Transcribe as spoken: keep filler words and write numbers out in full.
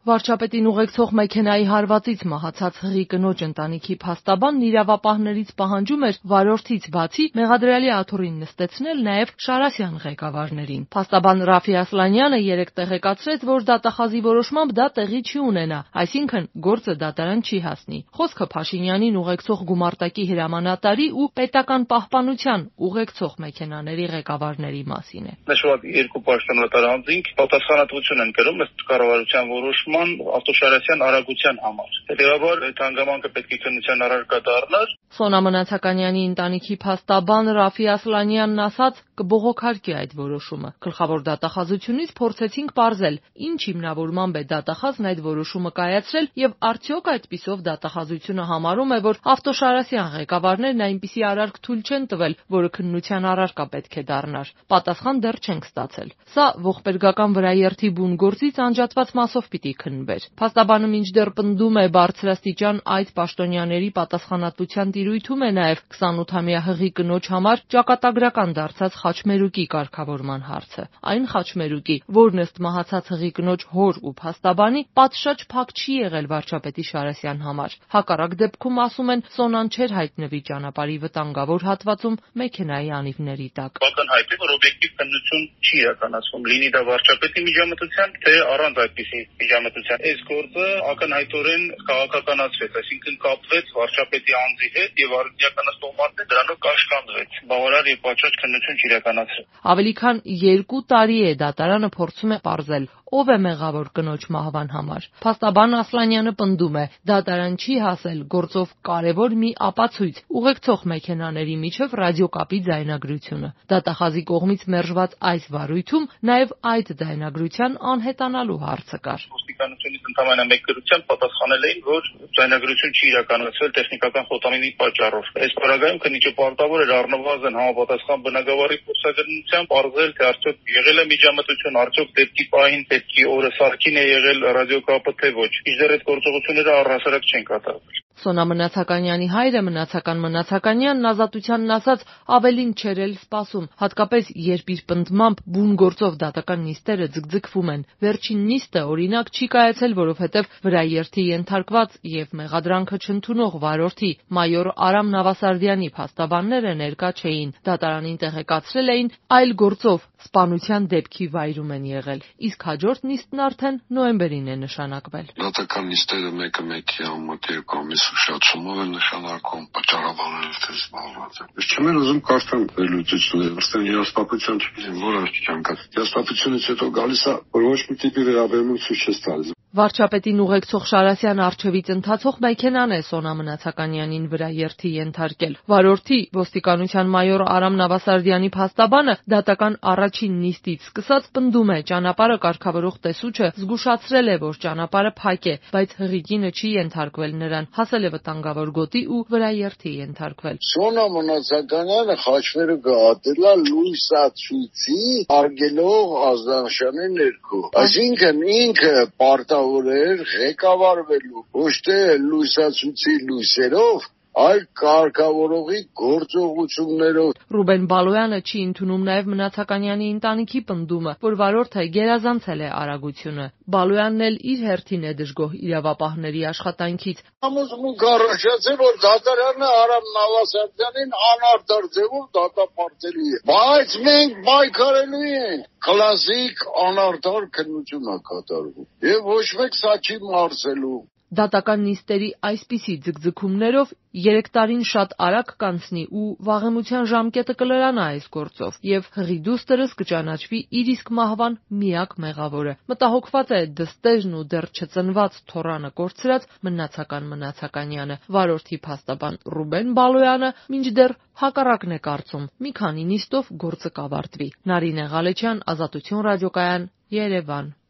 Վարչապետին ուղեկցող մեքենայի հարվածից մահացած հղի կնոջ ընտանիքի փաստաբանն իրավապահներից պահանջում էր վարորդից բացի մեղադրյալի աթոռին նստեցնել նաև Շարասյան ղեկավարներին։ Փաստաբան Ռաֆի Ասլանյանը երեկ տեղեկացրեց, որ դատախազի որոշմամբ դա տեղի չի ունենա, այսինքն գործը դատարան չի հասնի։ Խոսքը Փաշինյանին ուղեկցող գումարտակի հրամանատարի ու պետական պահպանության ուղեկցող մեքենաների ղեկավարների մասին է։ Նշված երկու պաշտոնատար անձինք պատասխանատվություն են կրում ըստ կառավարության որոշման Ավտոշարասյան արագության համար։ Հետևաբար այդ հանգամանքը պետք է քննության առարկա դառնար։ Սոնա Մնացականյանի ընտանիքի փաստաբան Ռաֆի Ասլանյանն ասաց, կբողոքարկի այդ որոշումը։ Գլխավոր դատախազությունից փորձեցինք պարզել, ինչ հիմնավորմամբ է դատախազն այդ որոշումը կայացրել եւ արդյոք այդպիսով դատախազությունը համարում է, որ Ավտոշարասյան ղեկավարներն այնպիսի արարք թույլ չեն տվել, որը քննության առարկա պետք է դառնար։ Պատասխան դեռ չենք ստացել։ Սա ողբերգական վրաերթի բուն գործից անջատված մասով պիտի քննվեր։ Փաստաբանը մինչդեռ պնդում է բարձրաստիճան այդ պաշտոնյաների պատասխանատվության տիրույթում է նաև քսանութամյա հղի կնոջ համար ճակատագրական դարձած խաչմերուկի կարգավորման հարցը։ Այն խաչմերուկի, որն ըստ մահացած հղի կնոջ հոր ու փաստաբանի պատշաճ փակ չի եղել վարչապետի Շարասյան համար։ Հակառակ դեպքում, ասում են, Սոնան չէր հայտնվի ճանապարհի վտանգավոր հատվածում մեքենայի անիվների տակ։ Ակնհայտ է, որ օբյեկտիվ քննություն չի իրականացվում, լինի դա վարչապետի միջամտության, թե առանց այդպիսի միջամտության։ Այս գործը ակնհայտորեն քաղաքականացվեց, այսինքն կապվեց վարչապետի անձի հետ եւ արդիականացնող մարդը դրանով կաշկանդվեց։ Բավարար եւ պատշաճ քննություն չիրականացրել։ Ավելի քան երկու տարի է դատարանը փորձում է պարզել, ով է մեղավոր կնոջ մահվան համար։ Փաստաբան Ասլանյանը պնդում է, դատարան չի հասել գործով կարևոր մի ապացույց՝ ուղեկցող մեքենաների միջև ռադիոկապի ձայնագրությունը։ Դատախազի կողմից մերժված այս վարույթում նաև այդ ձայնագրության անհետանալու հարցը կար։ Ոստիկանությունից ընդհանրապես մեկ գրությամբ պատասխանել էին, որ ձայնագրություն չի իրականացվել տեխնիկական խոտանինի պատճառով։ Այս պարագայում քննիչը պարտավոր էր առնվազն համապատասխան բնագավառի փորձագրությամբ պարզել, թե արդյոք եղել է միջամտություն, արդյոք դեպքի պահին, դեպքի օրը սարքին է եղել ռադիոկապը, թե ոչ։ Իժդեռ այդ գործողությունները առհասարակ չեն կատարվել։ Սոնա Մնացականյանի հայրը Մնացական Մնացականյանն ազատությանն ասաց ավելին չէր էլ սպասում, հատկապես երբ իր պնդմամբ բուն գործով դատական նիստերը ձգձգվում են։ Վերջին նիստը օրինակ չի կայացել, որովհետև վրաերթի ենթարկված եւ մեղադրանքը չընդունող վարորդի մայոր Արամ Նավասարդյանի փաստաբանները ներկա չէին։ Դատարանին տեղեկացրել էին այլ գործով սպանության դեպքի վայրում են եղել, իսկ հաջորդ նիստն արդեն նոյեմբերին է նշանակվել։ Դատական նիստերը մեկը մեկի ամոթ երկու ամիս ուշացումով են նշանակում, պատճառաբանելով թե զբաղված են։ Ես չեմ ուզում կարծեմ վերլուծությունները, ըստ երաստապության չգիտեմ, որ արդյունք կա։ Երաստապությունից հետո գալիս է, որ ոչ մի տիպի վերաբերմունք ցույց չես տալիս։ Վարչապետին ուղեկցող Շարասյան առջևից ընթացող մեքենան է Սոնա Մնացականյանին վրաերթի ենթարկել։ Վարորդի ոստիկանության մայոր Արամ Նավասարդյանի փաստաբանը դատական առաջին նիստից սկսած պնդում է, ճանապարհը կարգավորող տեսուչը զգուշացրել է, որ ճանապարհը փակ է, բայց հղիկինը չի ենթարկվել նրան, հասել է վտանգավոր գոտի ու վրաերթի ենթարկվել։ Սոնա Մնացականյանը խաչմերուկը ատել է լույսացույցի արգելող ազդանշանի ներքո։ Այսինքն ինքը պարտավոր էր ղեկավարվելու ոչ թե լույսացույցի լույսերով, այլ կարգավորողի գործողություններով։ Ռուբեն Բալոյանը չի ընդունում նաև Մնացականյանի ընտանիքի պնդումը, որ վարորդը գերազանցել է արագությունը։ Բալոյանն էլ իր հերթին է դժգոհ իրավապահների աշխատանքից։ Համոզմունք առաջացել, որ դատարանը Արամ Նավասարդյանին անարդար ձևով դատապարտելու է։ Բայց մենք պայքարելու ենք։ Կլասիկ անարդար քննություն է կատարվում։ Եվ ոչ մեկ սա չի մարզելու։ Դատական նիստերի այսպիսի ձգձգումներով երեք տարին շատ արագ կանցնի ու վաղեմության ժամկետը կլրանա այս գործով, եւ հղի դուստերս կճանաչվի իր իսկ մահվան միակ մեղավորը։ Մտահոգված է դստերն ու դեռ չծնված թոռանը կորցրած Մնացական Մնացականյանը։ Վարորդի փաստաբան Ռուբեն Բալոյանը մինչդեռ հակառակն է կարծում։ Մի քանի նիստով գործը կավարտվի։ Նարինե Ղալեչյան, Ազատություն ռադիոկայան, Երևան։